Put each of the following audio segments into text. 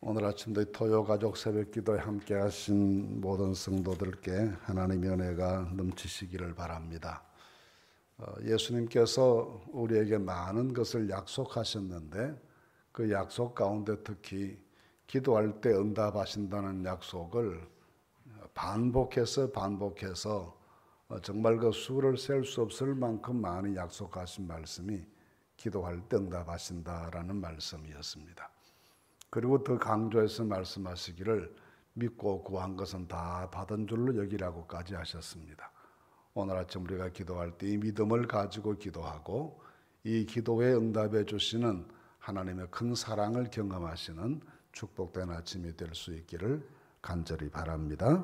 오늘 아침도 토요가족 새벽기도에 함께 하신 모든 성도들께 하나님의 은혜가 넘치시기를 바랍니다. 예수님께서 우리에게 많은 것을 약속하셨는데 그 약속 가운데 특히 기도할 때 응답하신다는 약속을 반복해서 정말 그 수를 셀 수 없을 만큼 많이 약속하신 말씀이 기도할 때 응답하신다라는 말씀이었습니다. 그리고 더 강조해서 말씀하시기를 믿고 구한 것은 다 받은 줄로 여기라고까지 하셨습니다. 오늘 아침 우리가 기도할 때 이 믿음을 가지고 기도하고 이 기도에 응답해 주시는 하나님의 큰 사랑을 경험하시는 축복된 아침이 될 수 있기를 간절히 바랍니다.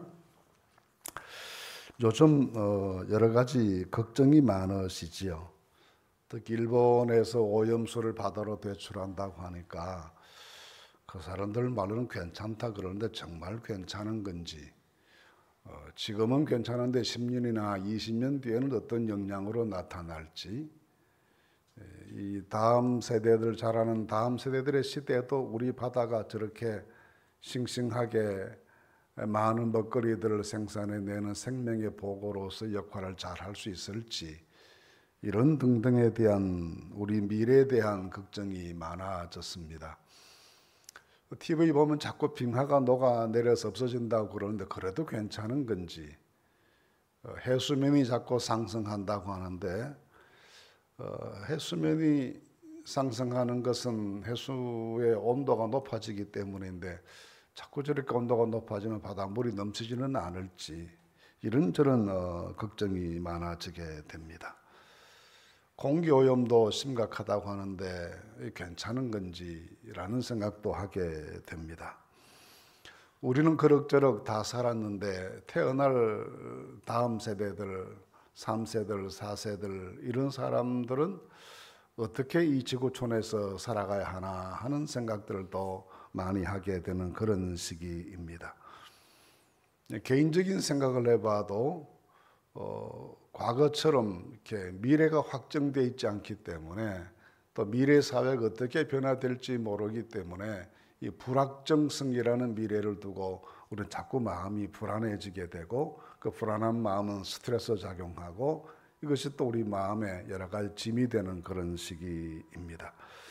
요즘 여러 가지 걱정이 많으시지요. 특히 일본에서 오염수를 바다로 배출한다고 하니까 그 사람들 말로는 괜찮다 그러는데 정말 괜찮은 건지, 지금은 괜찮은데 10년이나 20년 뒤에는 어떤 영향으로 나타날지, 이 다음 세대들 자라는 다음 세대들의 시대에도 우리 바다가 저렇게 싱싱하게 많은 먹거리들을 생산해내는 생명의 보고로서 역할을 잘 할 수 있을지, 이런 등등에 대한 우리 미래에 대한 걱정이 많아졌습니다. TV 보면 자꾸 빙하가 녹아내려서 없어진다고 그러는데 그래도 괜찮은 건지, 해수면이 자꾸 상승한다고 하는데 해수면이 상승하는 것은 해수의 온도가 높아지기 때문인데 자꾸 저렇게 온도가 높아지면 바닷물이 넘치지는 않을지, 이런저런 걱정이 많아지게 됩니다. 공기오염도 심각하다고 하는데 괜찮은 건지라는 생각도 하게 됩니다. 우리는 그럭저럭 다 살았는데 태어날 다음 세대들, 3세들, 4세들 이런 사람들은 어떻게 이 지구촌에서 살아가야 하나 하는 생각들도 많이 하게 되는 그런 시기입니다. 개인적인 생각을 해봐도 과거처럼 이렇게 미래가 확정되어 있지 않기 때문에, 또 미래 사회가 어떻게 변화될지 모르기 때문에 이 불확정성이라는 미래를 두고 우리는 자꾸 마음이 불안해지게 되고, 그 불안한 마음은 스트레스 작용하고 이것이 또 우리 마음에 여러 가지 짐이 되는 그런 시기입니다.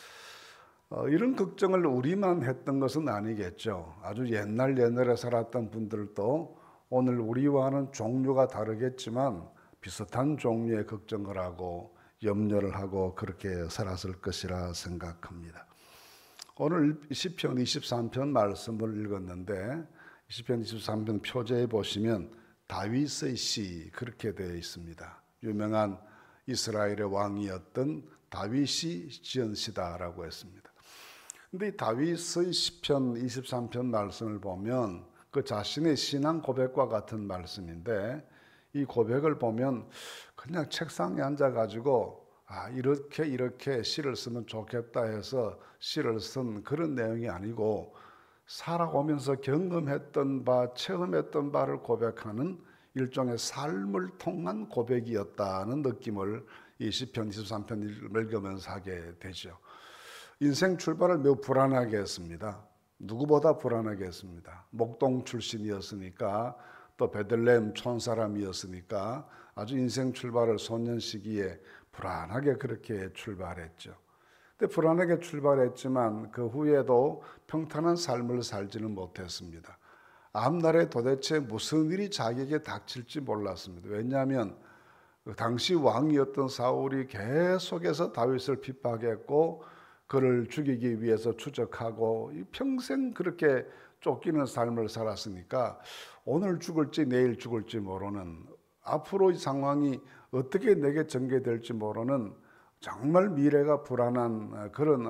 이런 걱정을 우리만 했던 것은 아니겠죠. 아주 옛날에 살았던 분들도 오늘 우리와는 종류가 다르겠지만 비슷한 종류의 걱정을 하고 염려를 하고 그렇게 살았을 것이라 생각합니다. 오늘 시편 23편 말씀을 읽었는데 시편 23편 표제에 보시면 다윗의 시 그렇게 되어 있습니다. 유명한 이스라엘의 왕이었던 다윗이 지은 시다라고 했습니다. 근데 이 다윗의 시편 23편 말씀을 보면 그 자신의 신앙 고백과 같은 말씀인데, 이 고백을 보면 그냥 책상에 앉아가지고 이렇게 시를 쓰면 좋겠다 해서 시를 쓴 그런 내용이 아니고, 살아오면서 경험했던 바, 체험했던 바를 고백하는 일종의 삶을 통한 고백이었다는 느낌을 이 시편 23편을 읽으면서 하게 되죠. 인생 출발을 매우 불안하게 했습니다. 누구보다 불안하게 했습니다. 목동 출신이었으니까, 또 베들레헴 촌사람이었으니까 아주 인생 출발을 소년 시기에 불안하게 그렇게 출발했죠. 근데 불안하게 출발했지만 그 후에도 평탄한 삶을 살지는 못했습니다. 앞날에 도대체 무슨 일이 자기에게 닥칠지 몰랐습니다. 왜냐하면 당시 왕이었던 사울이 계속해서 다윗을 핍박했고 그를 죽이기 위해서 추적하고 평생 그렇게 쫓기는 삶을 살았으니까 오늘 죽을지 내일 죽을지 모르는, 앞으로 이 상황이 어떻게 내게 전개될지 모르는 정말 미래가 불안한 그런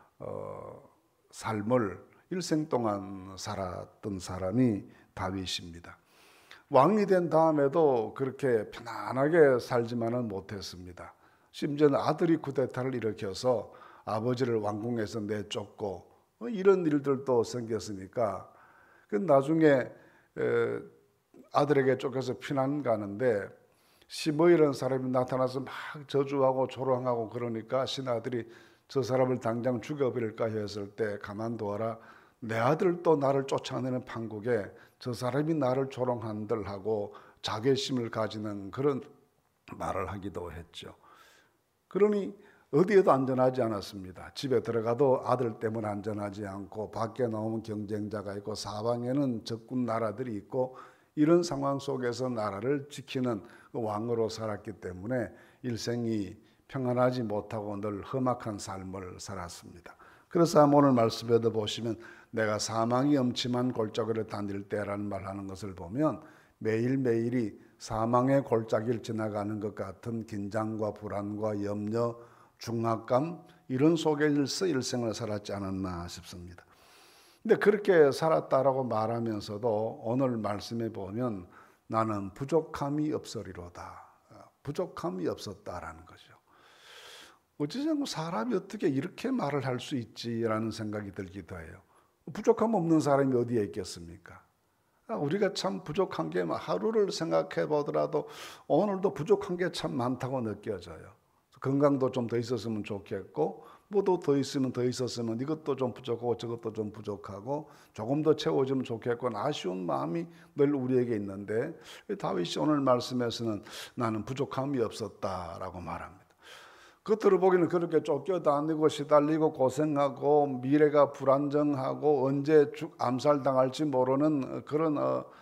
삶을 일생 동안 살았던 사람이 다윗입니다. 왕이 된 다음에도 그렇게 편안하게 살지만은 못했습니다. 심지어는 아들이 쿠데타를 일으켜서 아버지를 왕궁에서 내쫓고 이런 일들도 생겼으니까 나중에 아들에게 쫓겨서 피난 가는데 시므이라는 사람이 나타나서 막 저주하고 조롱하고 그러니까 신하들이 저 사람을 당장 죽여버릴까 했을 때 가만두어라, 내 아들도 나를 쫓아내는 판국에 저 사람이 나를 조롱한들 하고 자괴심을 가지는 그런 말을 하기도 했죠. 그러니 어디에도 안전하지 않았습니다. 집에 들어가도 아들 때문에 안전하지 않고 밖에 나오면 경쟁자가 있고 사방에는 적군 나라들이 있고 이런 상황 속에서 나라를 지키는 왕으로 살았기 때문에 일생이 평안하지 못하고 늘 험악한 삶을 살았습니다. 그래서 오늘 말씀에도 보시면 내가 사망이 엄침한 골짜기를 다닐 때라는 말하는 것을 보면 매일매일이 사망의 골짜기를 지나가는 것 같은 긴장과 불안과 염려, 중압감 이런 속에서 일생을 살았지 않았나 싶습니다. 근데 그렇게 살았다라고 말하면서도 오늘 말씀에 보면 나는 부족함이 없으리로다. 부족함이 없었다라는 거죠. 어찌되면 사람이 어떻게 이렇게 말을 할 수 있지라는 생각이 들기도 해요. 부족함 없는 사람이 어디에 있겠습니까? 우리가 참 부족한 게 하루를 생각해 보더라도 오늘도 부족한 게 참 많다고 느껴져요. 건강도 좀 더 있었으면 좋겠고 뭐도 더 있으면 더 있었으면 이것도 좀 부족하고 저것도 좀 부족하고 조금 더 채워지면 좋겠고 아쉬운 마음이 늘 우리에게 있는데 다윗이 오늘 말씀에서는 나는 부족함이 없었다라고 말합니다. 겉으로 보기에는 그렇게 쫓겨다니고 시달리고 고생하고 미래가 불안정하고 언제 암살당할지 모르는 그런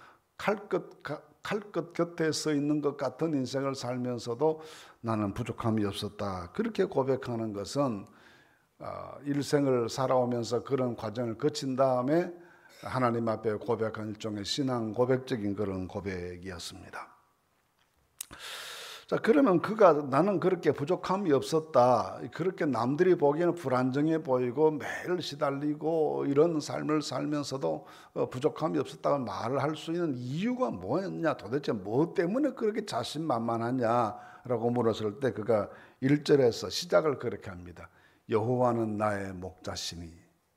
칼끝 곁에 서 있는 것 같은 인생을 살면서도 나는 부족함이 없었다. 그렇게 고백하는 것은 일생을 살아오면서 그런 과정을 거친 다음에 하나님 앞에 고백한 일종의 신앙 고백적인 그런 고백이었습니다. 자, 그러면 나는 그렇게 부족함이 없었다. 그렇게 남들이 보기에는 불안정해 보이고 매일 시달리고 이런 삶을 살면서도 부족함이 없었다고 말을 할 수 있는 이유가 뭐였냐? 도대체 뭐 때문에 그렇게 자신만만하냐라고 물었을 때 그가 1절에서 시작을 그렇게 합니다. 여호와는 나의 목자시니.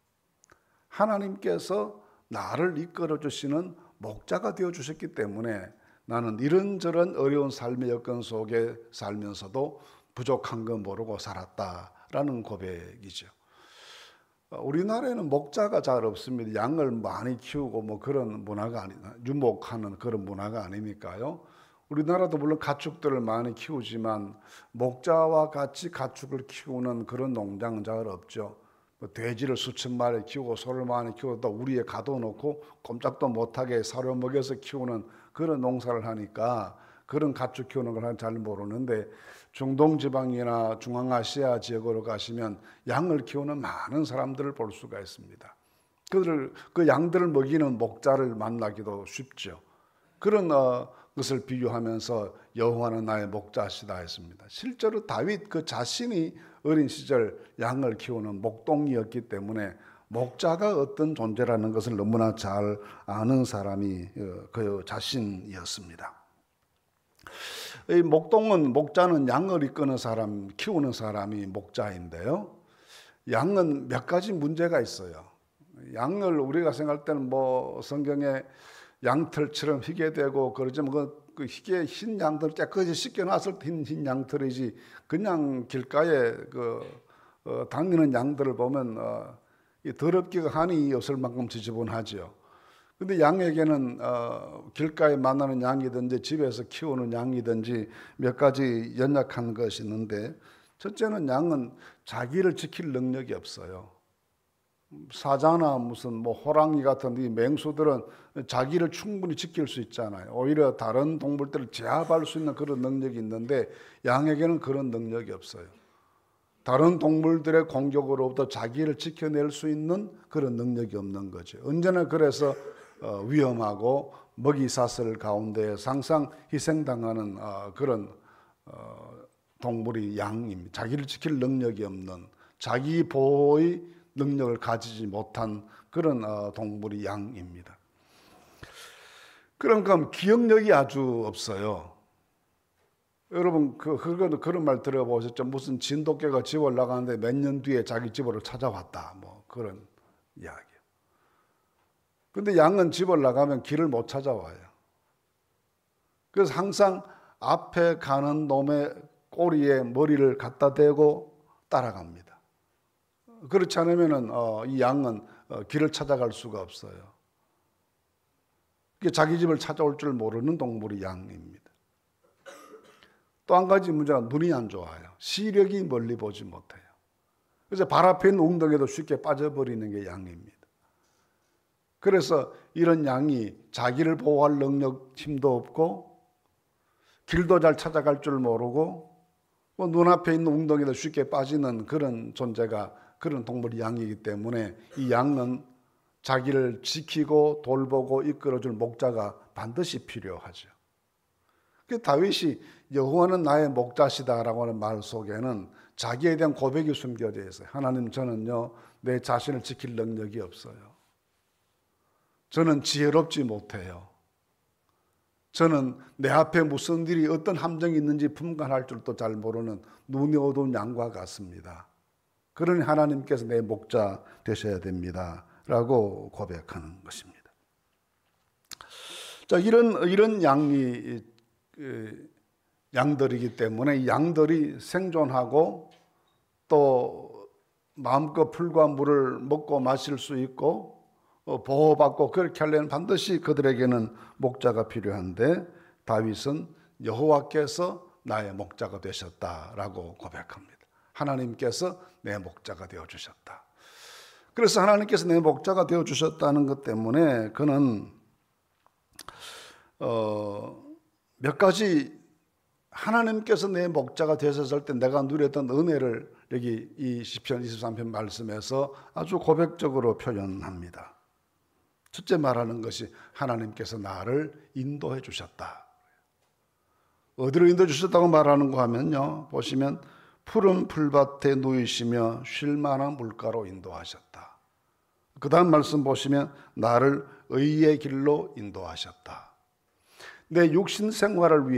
하나님께서 나를 이끌어 주시는 목자가 되어 주셨기 때문에 나는 이런저런 어려운 삶의 여건 속에 살면서도 부족한 거 모르고 살았다라는 고백이죠. 우리나라에는 목자가 잘 없습니다. 양을 많이 키우고 뭐 그런 문화가 유목하는 그런 문화가 아니니까요. 우리나라도 물론 가축들을 많이 키우지만 목자와 같이 가축을 키우는 그런 농장은 잘 없죠. 돼지를 수천 마리 키우고 소를 많이 키우고 또 우리에 가둬놓고 꼼짝도 못하게 사료 먹여서 키우는 그런 농사를 하니까 그런 가축 키우는 걸 잘 모르는데 중동 지방이나 중앙아시아 지역으로 가시면 양을 키우는 많은 사람들을 볼 수가 있습니다. 그 양들을 먹이는 목자를 만나기도 쉽죠. 그런 것을 비유하면서 여호와는 나의 목자시다 했습니다. 실제로 다윗 그 자신이 어린 시절 양을 키우는 목동이었기 때문에 목자가 어떤 존재라는 것을 너무나 잘 아는 사람이 그 자신이었습니다. 이 목자는 양을 이끄는 사람, 키우는 사람이 목자인데요. 양은 몇 가지 문제가 있어요. 양을 우리가 생각할 때는 뭐 성경에 양털처럼 희게 되고 그러지만 그 희게 흰 양들 깨끗이 씻겨놨을 때 흰 양털이지 그냥 길가에 다니는 양들을 보면 더럽기가 한이 없을 만큼 지저분하죠. 근데 양에게는 길가에 만나는 양이든지 집에서 키우는 양이든지 몇 가지 연약한 것이 있는데 첫째는 양은 자기를 지킬 능력이 없어요. 사자나 무슨 뭐 호랑이 같은 이 맹수들은 자기를 충분히 지킬 수 있잖아요. 오히려 다른 동물들을 제압할 수 있는 그런 능력이 있는데 양에게는 그런 능력이 없어요. 다른 동물들의 공격으로부터 자기를 지켜낼 수 있는 그런 능력이 없는 거죠. 언제나 그래서 위험하고 먹이사슬 가운데 항상 희생당하는 그런 동물이 양입니다. 자기를 지킬 능력이 없는 자기 보호의 능력을 가지지 못한 그런 동물이 양입니다. 그러니까 기억력이 아주 없어요. 여러분 그런 말 들어보셨죠? 무슨 진돗개가 집을 나가는데 몇 년 뒤에 자기 집으로 찾아왔다. 뭐 그런 이야기. 근데 양은 집을 나가면 길을 못 찾아와요. 그래서 항상 앞에 가는 놈의 꼬리에 머리를 갖다 대고 따라갑니다. 그렇지 않으면은 이 양은 길을 찾아갈 수가 없어요. 자기 집을 찾아올 줄 모르는 동물이 양입니다. 또 한 가지 문제가 눈이 안 좋아요. 시력이 멀리 보지 못해요. 그래서 발 앞에 있는 웅덩이에도 쉽게 빠져버리는 게 양입니다. 그래서 이런 양이 자기를 보호할 능력, 힘도 없고 길도 잘 찾아갈 줄 모르고 눈앞에 있는 웅덩이에도 쉽게 빠지는 그런 존재가 그런 동물이 양이기 때문에 이 양은 자기를 지키고 돌보고 이끌어줄 목자가 반드시 필요하죠. 다윗이 여호와는 나의 목자시다라고 하는 말 속에는 자기에 대한 고백이 숨겨져 있어요. 하나님, 저는요 내 자신을 지킬 능력이 없어요. 저는 지혜롭지 못해요. 저는 내 앞에 무슨 일이 어떤 함정이 있는지 분간할 줄도 잘 모르는 눈이 어두운 양과 같습니다. 그러니 하나님께서 내 목자 되셔야 됩니다 라고 고백하는 것입니다. 자, 이런 양들이기 때문에 이 양들이 생존하고 또 마음껏 풀과 물을 먹고 마실 수 있고 보호받고 그렇게 하려면 반드시 그들에게는 목자가 필요한데 다윗은 여호와께서 나의 목자가 되셨다라고 고백합니다. 하나님께서 내 목자가 되어주셨다. 그래서 하나님께서 내 목자가 되어주셨다는 것 때문에 그는 몇 가지 하나님께서 내 목자가 되셨을 때 내가 누렸던 은혜를 여기 이 시편 23편 말씀에서 아주 고백적으로 표현합니다. 첫째 말하는 것이 하나님께서 나를 인도해 주셨다. 어디로 인도해 주셨다고 말하는가 하면요, 보시면 푸른 풀밭에 누이시며 쉴 만한 물가로 인도하셨다. 그 다음 말씀 보시면 나를 의의 길로 인도하셨다. 내 육신 생활을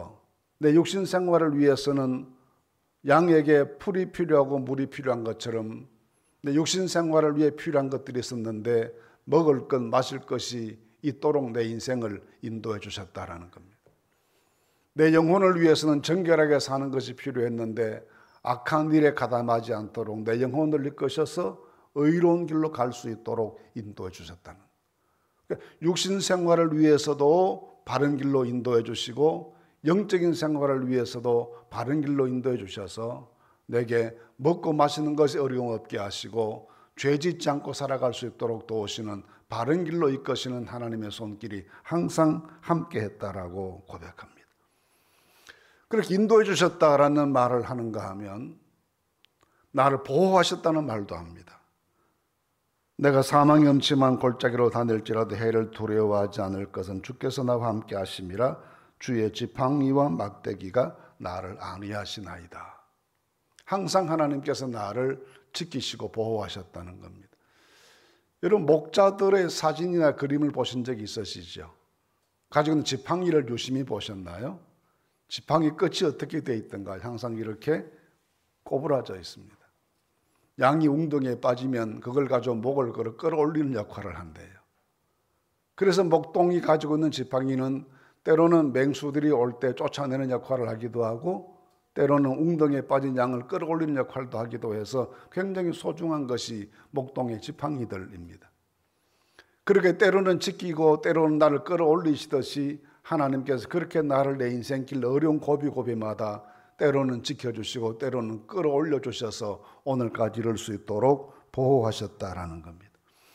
위해서는 양에게 풀이 필요하고 물이 필요한 것처럼 내 육신 생활을 위해 필요한 것들이 있었는데 먹을 것, 마실 것이 있도록 내 인생을 인도해 주셨다라는 겁니다. 내 영혼을 위해서는 정결하게 사는 것이 필요했는데 악한 일에 가담하지 않도록 내 영혼을 이끄셔서 의로운 길로 갈 수 있도록 인도해 주셨다는 거예요. 그러니까 육신 생활을 위해서도 바른 길로 인도해 주시고 영적인 생활을 위해서도 바른 길로 인도해 주셔서 내게 먹고 마시는 것이 어려움 없게 하시고 죄 짓지 않고 살아갈 수 있도록 도우시는 바른 길로 이끄시는 하나님의 손길이 항상 함께 했다라고 고백합니다. 그렇게 인도해 주셨다라는 말을 하는가 하면 나를 보호하셨다는 말도 합니다. 내가 사망의 음침한 골짜기로 다닐지라도 해를 두려워하지 않을 것은 주께서 나와 함께 하심이라. 주의 지팡이와 막대기가 나를 안위하시나이다. 항상 하나님께서 나를 지키시고 보호하셨다는 겁니다. 여러분, 목자들의 사진이나 그림을 보신 적이 있으시죠? 가지고 있는 지팡이를 유심히 보셨나요? 지팡이 끝이 어떻게 되어 있던가? 항상 이렇게 꼬부라져 있습니다. 양이 웅덩이에 빠지면 그걸 가지고 목을 끌어올리는 역할을 한대요. 그래서 목동이 가지고 있는 지팡이는 때로는 맹수들이 올 때 쫓아내는 역할을 하기도 하고 때로는 웅덩이에 빠진 양을 끌어올리는 역할도 하기도 해서 굉장히 소중한 것이 목동의 지팡이들입니다. 그렇게 때로는 지키고 때로는 나를 끌어올리시듯이 하나님께서 그렇게 나를 내 인생길 어려운 고비고비마다 때로는 지켜주시고 때로는 끌어올려 주셔서 오늘까지 이룰 수 있도록 보호하셨다라는 겁니다.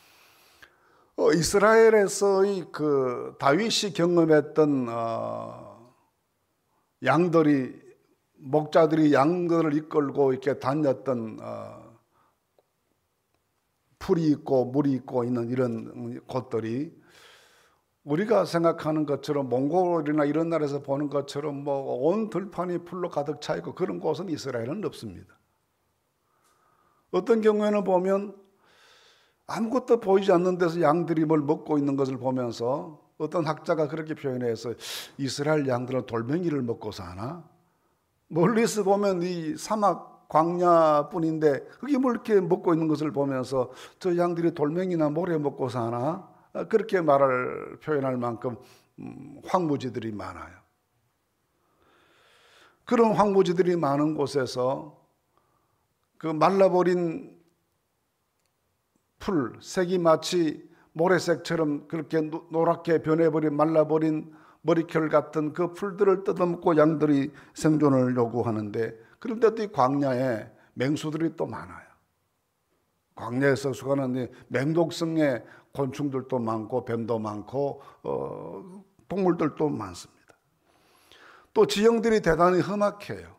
이스라엘에서의 그 다윗이 경험했던 목자들이 양들을 이끌고 이렇게 다녔던 풀이 있고 물이 있고 있는 이런 곳들이 우리가 생각하는 것처럼 몽골이나 이런 나라에서 보는 것처럼 뭐 온 들판이 풀로 가득 차 있고 그런 곳은 이스라엘은 없습니다. 어떤 경우에는 보면 아무것도 보이지 않는 데서 양들이 뭘 먹고 있는 것을 보면서 어떤 학자가 그렇게 표현해서 이스라엘 양들은 돌멩이를 먹고 사나? 멀리서 보면 이 사막 광야뿐인데 그게 뭘 이렇게 먹고 있는 것을 보면서 저 양들이 돌멩이나 모래 먹고 사나? 그렇게 말을 표현할 만큼 황무지들이 많아요. 그런 황무지들이 많은 곳에서 그 말라버린 풀, 색이 마치 모래색처럼 그렇게 노랗게 변해버린 말라버린 머리결 같은 그 풀들을 뜯어먹고 양들이 생존을 요구하는데, 그런데도 이 광야에 맹수들이 또 많아요. 광야에서 수가는 맹독성의 곤충들도 많고 뱀도 많고 동물들도 많습니다. 또 지형들이 대단히 험악해요.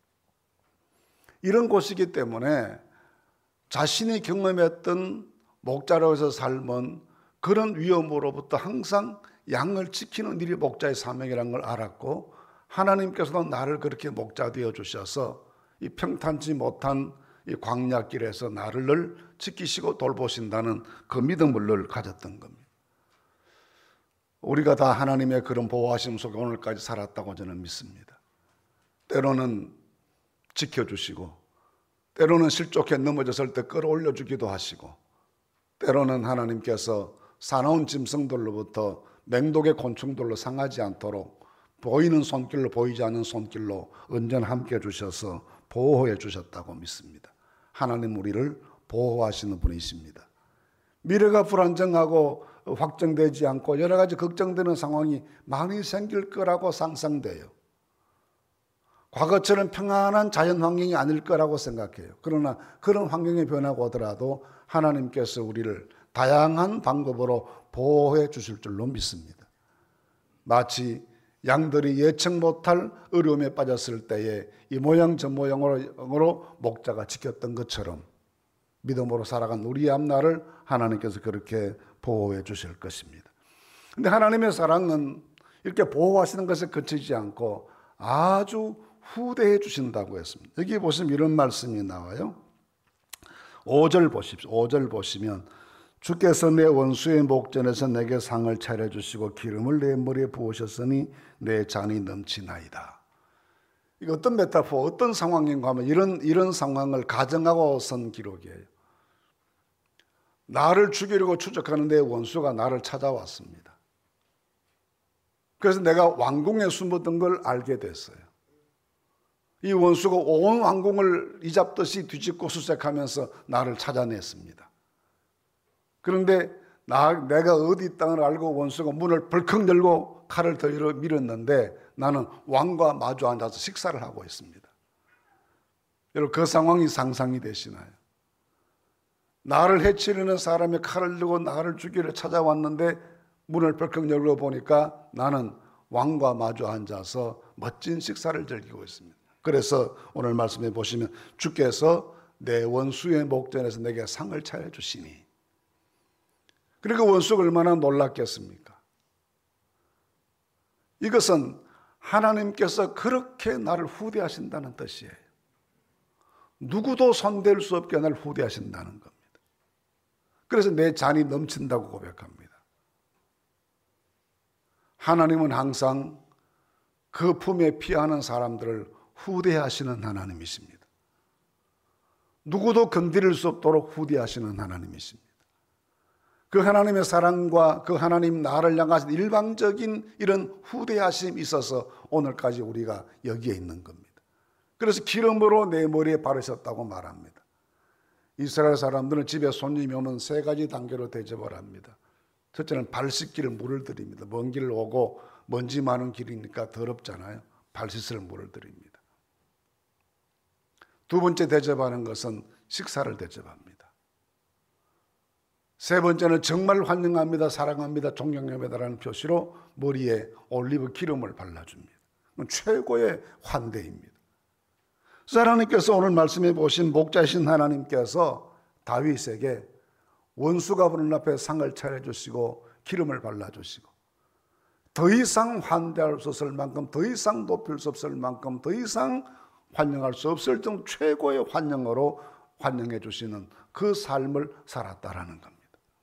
이런 곳이기 때문에 자신이 경험했던 목자로서 삶은 그런 위험으로부터 항상 양을 지키는 일이 목자의 사명이라는 걸 알았고, 하나님께서도 나를 그렇게 목자 되어 주셔서 이 평탄치 못한 이 광야길에서 나를 늘 지키시고 돌보신다는 그 믿음을 늘 가졌던 겁니다. 우리가 다 하나님의 그런 보호하심 속에 오늘까지 살았다고 저는 믿습니다. 때로는 지켜주시고, 때로는 실족해 넘어졌을 때 끌어올려 주기도 하시고, 때로는 하나님께서 사나운 짐승들로부터 맹독의 곤충들로 상하지 않도록 보이는 손길로 보이지 않는 손길로 언제나 함께 해주셔서 보호해 주셨다고 믿습니다. 하나님 우리를 보호하시는 분이십니다. 미래가 불안정하고 확정되지 않고 여러 가지 걱정되는 상황이 많이 생길 거라고 상상돼요. 과거처럼 평안한 자연 환경이 아닐 거라고 생각해요. 그러나 그런 환경이 변하고 오더라도 하나님께서 우리를 다양한 방법으로 보호해 주실 줄로 믿습니다. 마치 양들이 예측 못할 어려움에 빠졌을 때에 이 모양 저 모양으로 목자가 지켰던 것처럼 믿음으로 살아간 우리 앞날을 하나님께서 그렇게 보호해 주실 것입니다. 그런데 하나님의 사랑은 이렇게 보호하시는 것에 그치지 않고 아주 후대해 주신다고 했습니다. 여기 보시면 이런 말씀이 나와요. 5절 보십시오. 5절 보시면 주께서 내 원수의 목전에서 내게 상을 차려주시고 기름을 내 머리에 부으셨으니 내 잔이 넘치나이다. 이거 어떤 메타포, 어떤 상황인가 하면 이런 상황을 가정하고 쓴 기록이에요. 나를 죽이려고 추적하는 내 원수가 나를 찾아왔습니다. 그래서 내가 왕궁에 숨었던 걸 알게 됐어요. 이 원수가 온 왕궁을 이잡듯이 뒤집고 수색하면서 나를 찾아냈습니다. 그런데 내가 어디 있다는 걸 알고 원수가 문을 벌컥 열고 칼을 들여 밀었는데 나는 왕과 마주 앉아서 식사를 하고 있습니다. 여러분 그 상황이 상상이 되시나요? 나를 해치려는 사람이 칼을 들고 나를 죽이려 찾아왔는데 문을 벌컥 열고 보니까 나는 왕과 마주 앉아서 멋진 식사를 즐기고 있습니다. 그래서 오늘 말씀해 보시면 주께서 내 원수의 목전에서 내게 상을 차려주시니, 그러니까 원수가 얼마나 놀랐겠습니까? 이것은 하나님께서 그렇게 나를 후대하신다는 뜻이에요. 누구도 손댈 수 없게 나를 후대하신다는 겁니다. 그래서 내 잔이 넘친다고 고백합니다. 하나님은 항상 그 품에 피하는 사람들을 후대하시는 하나님이십니다. 누구도 건드릴 수 없도록 후대하시는 하나님이십니다. 그 하나님의 사랑과 그 하나님 나를 향하신 일방적인 이런 후대하심이 있어서 오늘까지 우리가 여기에 있는 겁니다. 그래서 기름으로 내 머리에 바르셨다고 말합니다. 이스라엘 사람들은 집에 손님이 오면 세 가지 단계로 대접을 합니다. 첫째는 발 씻기를 물을 드립니다. 먼 길을 오고 먼지 많은 길이니까 더럽잖아요. 발 씻을 물을 드립니다. 두 번째 대접하는 것은 식사를 대접합니다. 세 번째는 정말 환영합니다, 사랑합니다, 존경합니다라는 표시로 머리에 올리브 기름을 발라줍니다. 최고의 환대입니다. 하나님께서 오늘 말씀해 보신 목자신 하나님께서 다윗에게 원수가 보는 앞에 상을 차려주시고 기름을 발라주시고 더 이상 환대할 수 없을 만큼, 더 이상 높일 수 없을 만큼, 더 이상 환영할 수 없을 정도 최고의 환영으로 환영해 주시는 그 삶을 살았다라는 겁니다.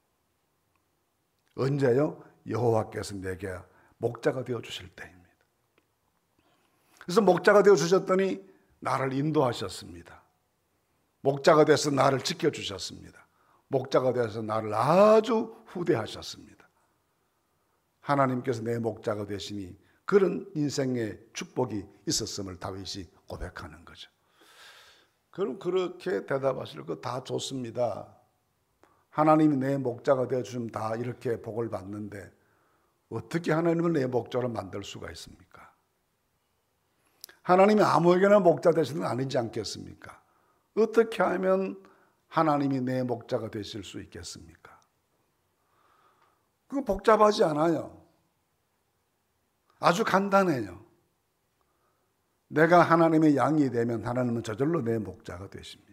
언제요? 여호와께서 내게 목자가 되어 주실 때입니다. 그래서 목자가 되어 주셨더니 나를 인도하셨습니다. 목자가 돼서 나를 지켜주셨습니다. 목자가 되어서 나를 아주 후대하셨습니다. 하나님께서 내 목자가 되시니 그런 인생의 축복이 있었음을 다윗이 고백하는 거죠. 그럼 그렇게 대답하실 거 다 좋습니다. 하나님이 내 목자가 되어주시면 다 이렇게 복을 받는데 어떻게 하나님을 내 목자로 만들 수가 있습니까? 하나님이 아무에게나 목자 되시는 건 아니지 않겠습니까? 어떻게 하면 하나님이 내 목자가 되실 수 있겠습니까? 그거 복잡하지 않아요. 아주 간단해요. 내가 하나님의 양이 되면 하나님은 저절로 내 목자가 되십니다.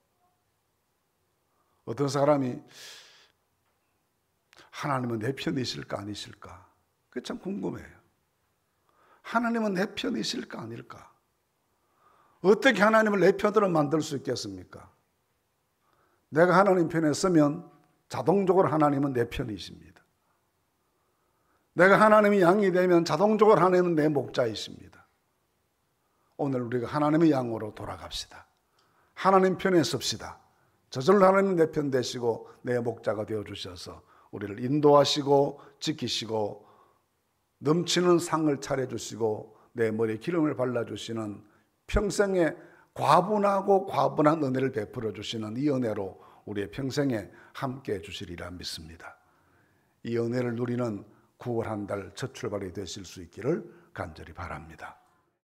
어떤 사람이 하나님은 내 편이실까 아니실까? 그게 참 궁금해요. 하나님은 내 편이실까 아닐까? 어떻게 하나님을 내 편으로 만들 수 있겠습니까? 내가 하나님 편에 서면 자동적으로 하나님은 내 편이십니다. 내가 하나님의 양이 되면 자동적으로 하나님은 내 목자이십니다. 오늘 우리가 하나님의 양으로 돌아갑시다. 하나님 편에 섭시다. 저절로 하나님 내 편 되시고 내 목자가 되어주셔서 우리를 인도하시고 지키시고 넘치는 상을 차려주시고 내 머리에 기름을 발라주시는 평생에 과분하고 과분한 은혜를 베풀어 주시는 이 은혜로 우리의 평생에 함께해 주시리라 믿습니다. 이 은혜를 누리는 9월 한 달 첫 출발이 되실 수 있기를 간절히 바랍니다.